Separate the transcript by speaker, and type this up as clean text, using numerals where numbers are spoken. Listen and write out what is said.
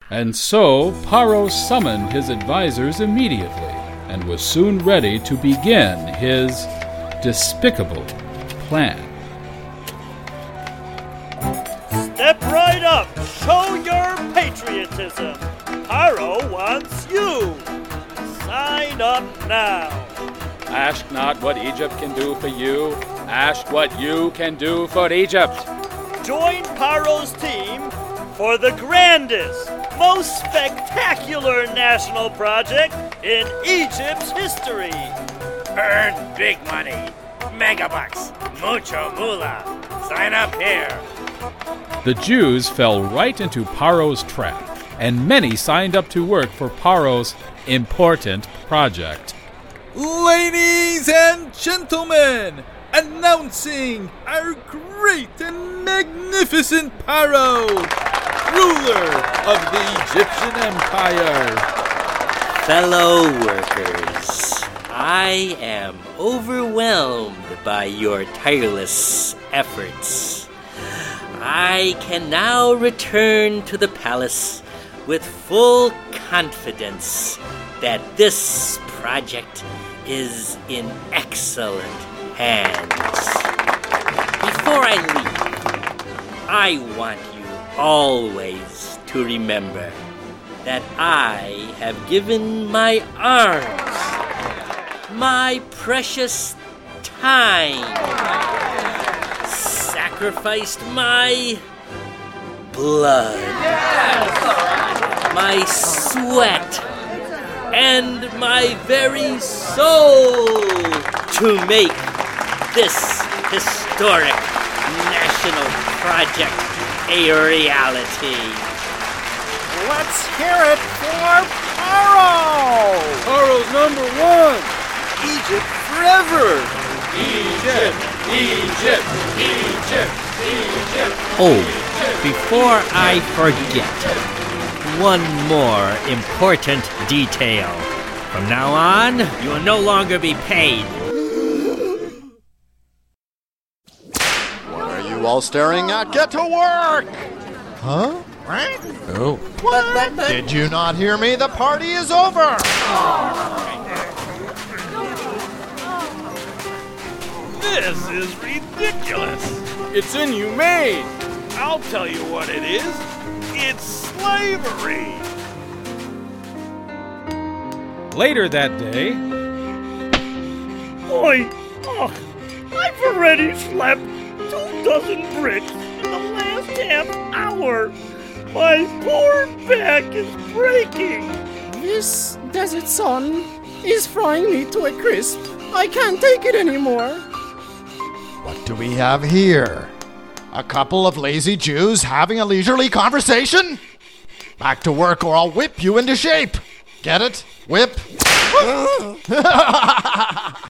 Speaker 1: And so Paro summoned his advisors immediately and was soon ready to begin his despicable plan.
Speaker 2: Step right up. Show your patriotism. Paro wants you. Sign up now.
Speaker 1: Ask not what Egypt can do for you. Ask what you can do for Egypt.
Speaker 2: Join Paro's team for the grandest, most spectacular national project in Egypt's history.
Speaker 3: Earn big money, megabucks, mucho moolah. Sign up here.
Speaker 1: The Jews fell right into Paro's trap, and many signed up to work for Paro's important project.
Speaker 4: Ladies and gentlemen, announcing our great and magnificent Paro, ruler of the Egyptian Empire.
Speaker 5: Fellow workers, I am overwhelmed by your tireless efforts. I can now return to the palace with full confidence that this project is in excellent hands. Before I leave, I want you always to remember that I have given my arms, my precious time, sacrificed my blood, my sweat, and my very soul to make this historic national project a reality.
Speaker 6: Let's hear it for Paro!
Speaker 4: Paro's number one!
Speaker 6: Egypt forever!
Speaker 4: Egypt! Egypt! Egypt! Egypt!
Speaker 5: Oh, before I forget, one more important detail. From now on, you will no longer be paid.
Speaker 7: What are you all staring at? Get to work! Huh? What?
Speaker 4: Oh.
Speaker 7: What? Did you not hear me? The party is over!
Speaker 2: This is ridiculous.
Speaker 6: It's inhumane! I'll tell you what it is. It's slavery!
Speaker 1: Later that day,
Speaker 2: Oi! Oh, I've already slept 2 dozen bricks in the last half hour. My poor back is breaking.
Speaker 8: This desert sun is frying me to a crisp. I can't take it anymore.
Speaker 7: What do we have here? A couple of lazy Jews having a leisurely conversation? Back to work or I'll whip you into shape. Get it? Whip.